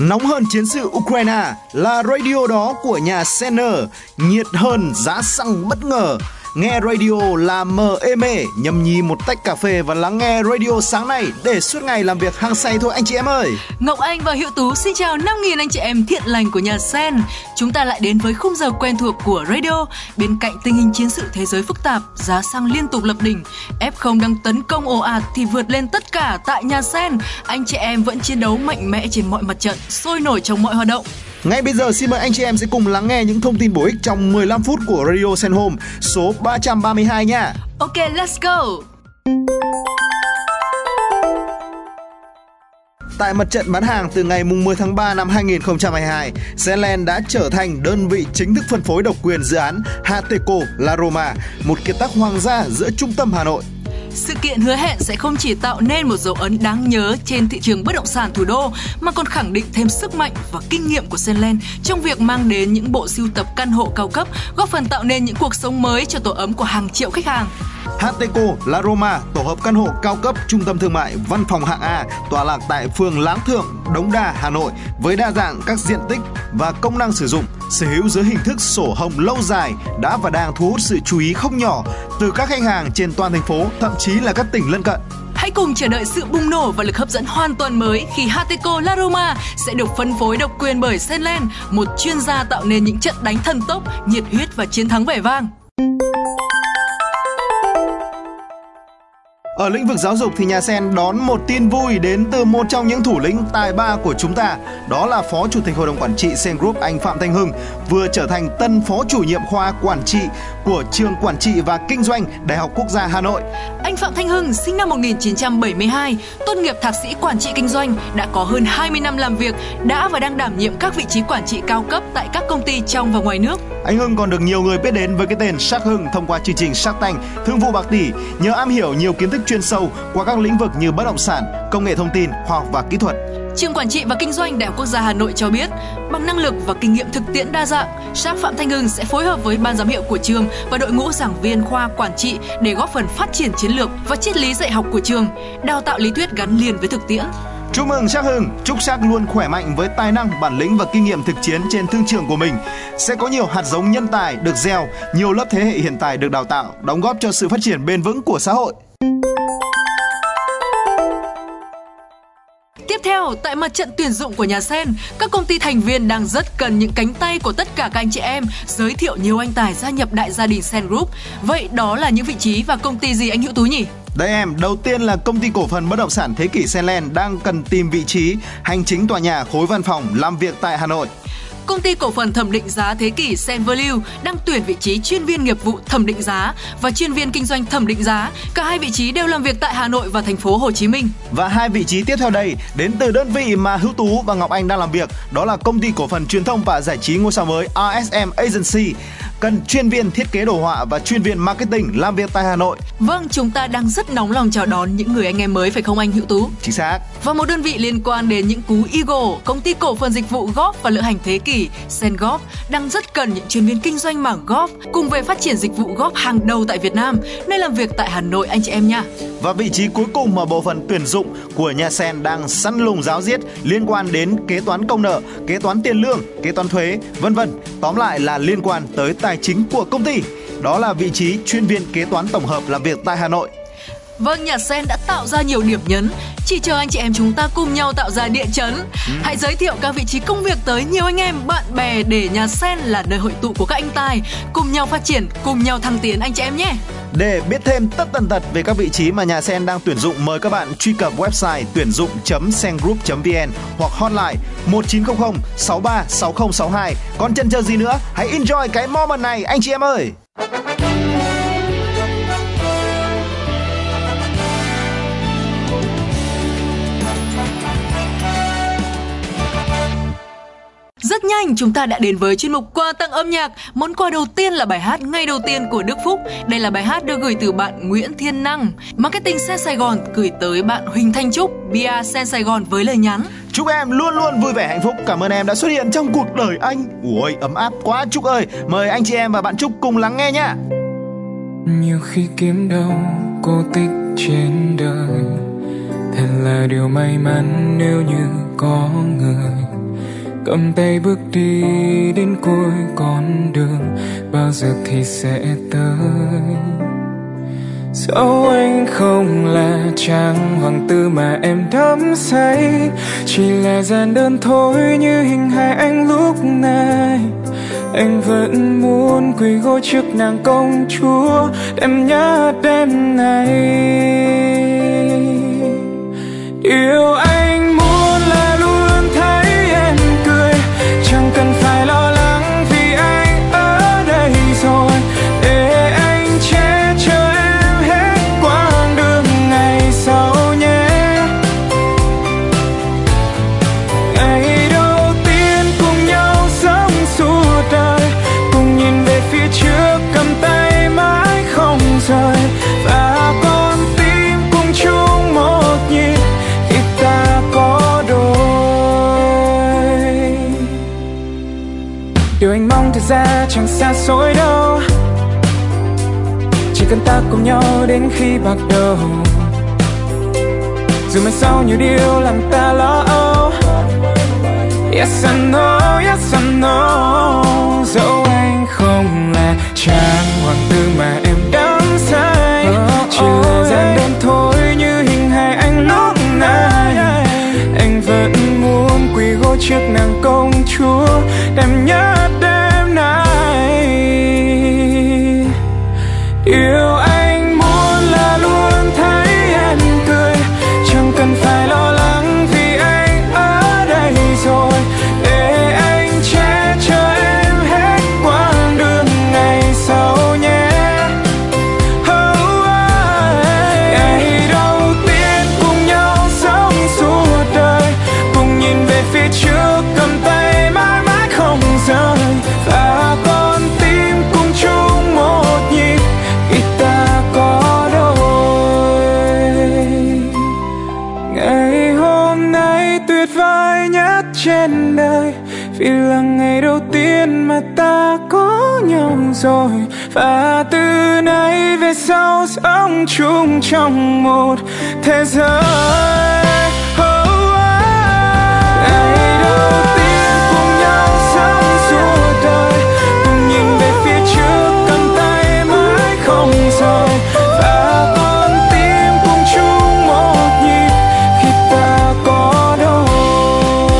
Nóng hơn chiến sự Ukraine là radio đó của nhà Senner, nhiệt hơn giá xăng bất ngờ. Nghe radio là mờ êm ê, nhâm nhi một tách cà phê và lắng nghe radio sáng nay để suốt ngày làm việc hăng say thôi anh chị em ơi. Ngọc Anh và Hữu Tú xin chào 5.000 anh chị em thiện lành của nhà Sen. Chúng ta lại đến với khung giờ quen thuộc của radio. Bên cạnh tình hình chiến sự thế giới phức tạp, giá xăng liên tục lập đỉnh, F0 đang tấn công ồ ạt thì vượt lên tất cả tại nhà Sen. Anh chị em vẫn chiến đấu mạnh mẽ trên mọi mặt trận, sôi nổi trong mọi hoạt động. Ngay bây giờ xin mời anh chị em sẽ cùng lắng nghe những thông tin bổ ích trong 15 phút của Radio Sen Home số 332 nha. Ok, let's go! Tại mặt trận bán hàng từ ngày 10 tháng 3 năm 2022, Senland đã trở thành đơn vị chính thức phân phối độc quyền dự án Hateco La Roma, một kiệt tác hoàng gia giữa trung tâm Hà Nội. Sự kiện hứa hẹn sẽ không chỉ tạo nên một dấu ấn đáng nhớ trên thị trường bất động sản thủ đô, mà còn khẳng định thêm sức mạnh và kinh nghiệm của Senland trong việc mang đến những bộ sưu tập căn hộ cao cấp, góp phần tạo nên những cuộc sống mới cho tổ ấm của hàng triệu khách hàng. Hateco La Roma, tổ hợp căn hộ cao cấp, trung tâm thương mại, văn phòng hạng A, tọa lạc tại phường Láng Thượng, Đống Đa, Hà Nội, với đa dạng các diện tích và công năng sử dụng, sở hữu dưới hình thức sổ hồng lâu dài, đã và đang thu hút sự chú ý không nhỏ từ các khách hàng trên toàn thành phố, thậm chí là các tỉnh lân cận. Hãy cùng chờ đợi sự bùng nổ và lực hấp dẫn hoàn toàn mới khi Hateco La Roma sẽ được phân phối độc quyền bởi Senland, một chuyên gia tạo nên những trận đánh thần tốc, nhiệt huyết và chiến thắng vẻ vang. Ở lĩnh vực giáo dục thì nhà Sen đón một tin vui đến từ một trong những thủ lĩnh tài ba của chúng ta. Đó là Phó Chủ tịch Hội đồng Quản trị Sen Group, anh Phạm Thanh Hưng, vừa trở thành tân Phó Chủ nhiệm khoa Quản trị của Trường Quản trị và Kinh doanh Đại học Quốc gia Hà Nội. Anh Phạm Thanh Hưng sinh năm 1972, tốt nghiệp thạc sĩ Quản trị Kinh doanh, đã có hơn 20 năm làm việc, đã và đang đảm nhiệm các vị trí quản trị cao cấp tại các công ty trong và ngoài nước. Anh Hưng còn được nhiều người biết đến với cái tên Shark Hưng thông qua chương trình Shark Tank, Thương vụ bạc tỷ, nhờ am hiểu nhiều kiến thức chuyên sâu qua các lĩnh vực như bất động sản, công nghệ thông tin, khoa học và kỹ thuật. Trường Quản trị và Kinh doanh Đại học Quốc gia Hà Nội cho biết, bằng năng lực và kinh nghiệm thực tiễn đa dạng, Shark Phạm Thanh Hưng sẽ phối hợp với ban giám hiệu của trường và đội ngũ giảng viên khoa quản trị để góp phần phát triển chiến lược và triết lý dạy học của trường, đào tạo lý thuyết gắn liền với thực tiễn. Chúc mừng Shark Hưng, chúc Shark luôn khỏe mạnh với tài năng, bản lĩnh và kinh nghiệm thực chiến trên thương trường của mình. Sẽ có nhiều hạt giống nhân tài được gieo, nhiều lớp thế hệ hiện tại được đào tạo, đóng góp cho sự phát triển bền vững của xã hội. Tiếp theo, tại mặt trận tuyển dụng của nhà Sen, các công ty thành viên đang rất cần những cánh tay của tất cả các anh chị em, giới thiệu nhiều anh tài gia nhập đại gia đình Sen Group. Vậy đó là những vị trí và công ty gì anh Hữu Tú nhỉ? Đây em, đầu tiên là công ty cổ phần bất động sản Thế Kỷ Senland đang cần tìm vị trí hành chính tòa nhà khối văn phòng làm việc tại Hà Nội. Công ty cổ phần thẩm định giá Thế Kỷ Sen Value đang tuyển vị trí chuyên viên nghiệp vụ thẩm định giá và chuyên viên kinh doanh thẩm định giá. Cả hai vị trí đều làm việc tại Hà Nội và thành phố Hồ Chí Minh. Và hai vị trí tiếp theo đây đến từ đơn vị mà Hữu Tú và Ngọc Anh đang làm việc, đó là công ty cổ phần truyền thông và giải trí ngôi sao mới RSM Agency, cần chuyên viên thiết kế đồ họa và chuyên viên marketing làm việc tại Hà Nội. Vâng, chúng ta đang rất nóng lòng chào đón những người anh em mới phải không anh Hữu Tú? Chính xác. Và một đơn vị liên quan đến những cú Eagle, công ty cổ phần dịch vụ golf và lữ hành Thế Kỷ Sen Golf đang rất cần những chuyên viên kinh doanh mảng golf cùng về phát triển dịch vụ golf hàng đầu tại Việt Nam, nơi làm việc tại Hà Nội anh chị em nha. Và vị trí cuối cùng mà bộ phận tuyển dụng của nhà Sen đang săn lùng ráo riết liên quan đến kế toán công nợ, kế toán tiền lương, kế toán thuế, vân vân. Tóm lại là liên quan tới tài chính của công ty. Đó là vị trí chuyên viên kế toán tổng hợp làm việc tại Hà Nội. Vâng, nhà Sen đã tạo ra nhiều điểm nhấn, chỉ chờ anh chị em chúng ta cùng nhau tạo ra địa chấn. Hãy giới thiệu các vị trí công việc tới nhiều anh em, bạn bè để nhà Sen là nơi hội tụ của các anh tài, cùng nhau phát triển, cùng nhau thăng tiến anh chị em nhé. Để biết thêm tất tần tật về các vị trí mà nhà Sen đang tuyển dụng, mời các bạn truy cập website tuyển dụng.sengroup.vn hoặc hotline 1900 63 6062. Còn chần chờ gì nữa, hãy enjoy cái moment này anh chị em ơi. Rất nhanh chúng ta đã đến với chuyên mục quà tặng âm nhạc. Món quà đầu tiên là bài hát Ngày Đầu Tiên của Đức Phúc. Đây là bài hát được gửi từ bạn Nguyễn Thiên Năng. Marketing Sen Sài Gòn gửi tới bạn Huỳnh Thanh Trúc, Bia Sen Sài Gòn với lời nhắn: Chúc em luôn luôn vui vẻ hạnh phúc. Cảm ơn em đã xuất hiện trong cuộc đời anh. Ui, ấm áp quá Trúc ơi. Mời anh chị em và bạn Trúc cùng lắng nghe nhé. Nhiều khi kiếm đâu cô tích trên đời, thật là điều may mắn nếu như có người cầm tay bước đi đến cuối con đường, bao giờ thì sẽ tới. Dẫu anh không là chàng hoàng tử mà em đắm say, chỉ là gian đơn thôi như hình hài anh lúc này. Anh vẫn muốn quỳ gối trước nàng công chúa, em nhớ đêm này. Điều anh muốn là luôn thấy em cười, chẳng cần phải lo lắng vì anh ở đây rồi, để anh che chở em hết quãng đường ngày sau nhé. Ngày đầu tiên cùng nhau sống suốt đời, cùng nhìn về phía trước cầm tay mãi không rời, và con tim cùng chung một nhịp khi ta có đôi. Điều anh mong thực ra chẳng xa xôi đâu, chỉ cần ta cùng nhau đến khi bạc đầu. Dù mai sau nhiều điều làm ta lo âu, yes I know, yes I know. Dẫu anh không là chàng hoàng tử mà em đắm say, chỉ là gian đơn thôi như hình hài anh lúc này. Anh vẫn muốn quỳ gối trước nàng công chúa, em nhớ đêm nay. Điều anh muốn là luôn thấy em cười, chẳng cần phải lo lắng vì anh ở đây rồi, để anh che chở em hết quãng đường ngày sau nhé. Ngày đầu tiên cùng nhau sống suốt đời, cùng nhìn về phía trước cầm tay mãi mãi không rời, và con tim cùng chung một nhịp khi ta có đôi. Ngày hôm nay tuyệt vời nhất trên đời, vì là ngày đầu tiên mà ta có nhau rồi, và từ nay về sau sống chung trong một thế giới. Ngày đầu tiên cùng nhau sống suốt đời, cùng nhìn về phía trước cầm tay mãi không rời, và con tim cùng chung một nhịp khi ta có đôi.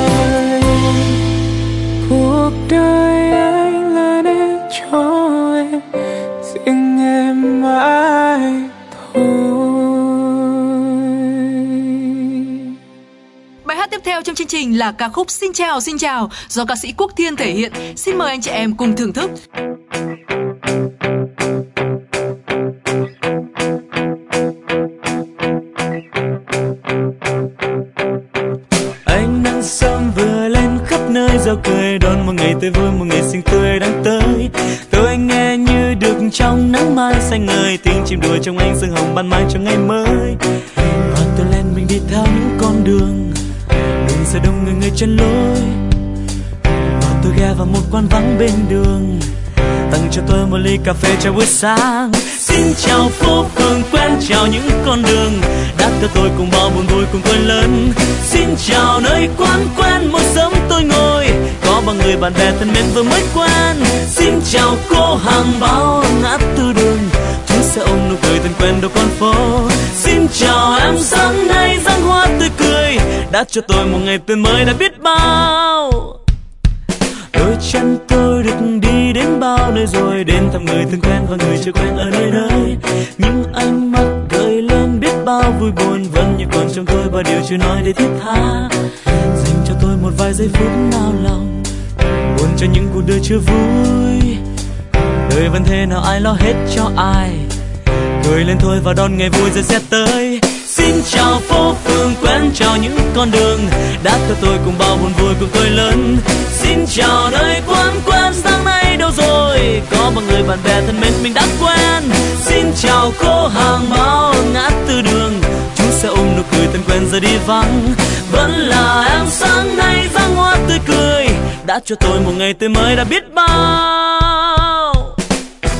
Cuộc đời anh là để cho em, riêng em mãi thôi. Bài hát tiếp theo trong chương trình là ca khúc Xin chào do ca sĩ Quốc Thiên thể hiện. Xin mời anh chị em cùng thưởng thức. Ánh nắng sớm vừa lên khắp nơi reo cười, đón một ngày tươi vui, một ngày xinh tươi đang tới. Tôi nghe như được trong nắng mai xanh ngời, tiếng chim đùa trong ánh sương hồng ban mai cho ngày mới. Và tôi lên mình đi theo những con đường sẽ đông người chân lối. Và tôi ghé vào một quán vắng bên đường, tặng cho tôi một ly cà phê cho buổi sáng. Xin chào phố phường quen, chào những con đường đã theo tôi cùng bao buồn vui cùng tôi lớn. Xin chào nơi quán quen mỗi sớm tôi ngồi, có bao người bạn bè thân mến vừa mới quen. Xin chào cô hàng bao ngã tư đường, chúng sẽ ôm nụ cười thân quen đầu con phố. Xin chào em sáng nay dáng hoa tươi cười, đã cho tôi một ngày tươi mới đã biết bao. Đôi chân tôi được đi đến bao nơi rồi, đến thăm người thân quen và người chưa quen ở nơi đây. Những ánh mắt gợi lên biết bao vui buồn, vẫn như còn trong tôi bao điều chưa nói để thiết tha. Dành cho tôi một vài giây phút nao lòng, buồn cho những cuộc đời chưa vui. Đời vẫn thế nào ai lo hết cho ai, cười lên thôi và đón ngày vui rồi sẽ tới. Xin chào phố phường quen, chào những con đường đã theo tôi cùng bao buồn vui cùng tôi lớn. Xin chào nơi quán quen sáng nay đâu rồi, có bao người bạn bè thân mến mình đã quen. Xin chào cô hàng bao ngã tư đường, chúng sẽ ôm nụ cười thân quen giờ đi vắng. Vẫn là em sáng nay dáng hoa tươi cười, đã cho tôi một ngày tươi mới đã biết bao.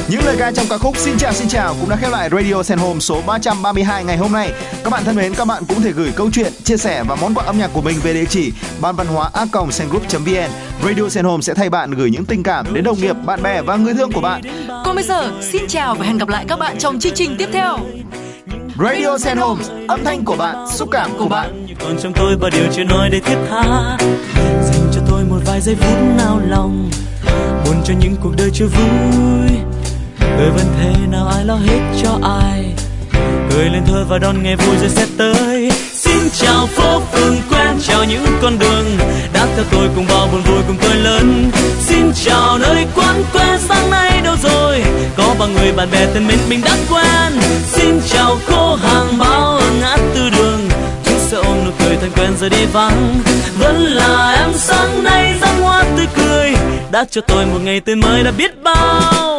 Những lời ca trong ca khúc Xin chào cũng đã khép lại Radio Sen Home số 332 ngày hôm nay. Các bạn thân mến, các bạn cũng thể gửi câu chuyện, chia sẻ và món quà âm nhạc của mình về địa chỉ banvanhoa@sengroup.vn. Radio Sen Home sẽ thay bạn gửi những tình cảm đến đồng nghiệp, bạn bè và người thương của bạn. Còn bây giờ, xin chào và hẹn gặp lại các bạn trong chương trình tiếp theo. Radio Sen Home, âm thanh của bạn, xúc cảm của bạn. Còn trong tôi bao điều chưa nói để thiết tha, dành cho tôi một vài giây phút nao lòng, buồn cho những cuộc đời chưa vui. Đời vẫn thế, nào ai lo hết cho ai, cười lên thôi và đón ngày vui rồi sẽ tới. Xin chào phố phường quen, chào những con đường đã theo tôi cùng bao buồn vui cùng tôi lớn. Xin chào nơi quán quen, sáng nay đâu rồi, có bao người bạn bè thân mến mình đã quen. Xin chào cô hàng báo ở ngã tư đường, chúng sẽ ôm nụ cười thân quen giờ đi vắng. Vẫn là em sáng nay dáng hoa tươi cười, đã cho tôi một ngày tươi mới đã biết bao.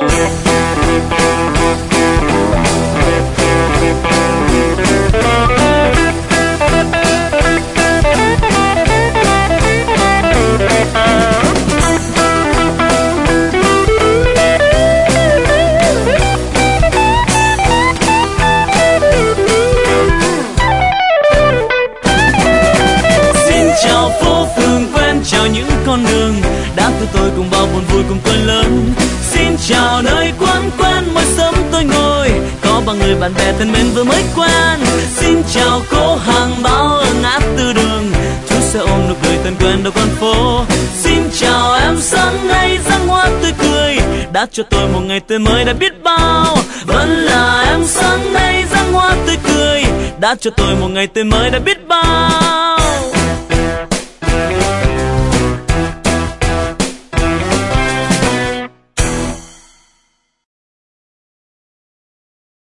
Chào những con đường đã theo tôi cùng bao buồn vui cùng tôi lớn. Xin chào nơi quán quen mới sớm tôi ngồi, có bao người bạn bè thân mến vừa mới quen. Xin chào cô hàng báo ở ngã tư đường, chú sẽ ôm nụ cười thân quen đầu con phố. Xin chào em sáng nay dáng hoa tươi cười, đã cho tôi một ngày tươi mới đã biết bao. Vẫn là em sáng nay dáng hoa tươi cười, đã cho tôi một ngày tươi mới đã biết bao.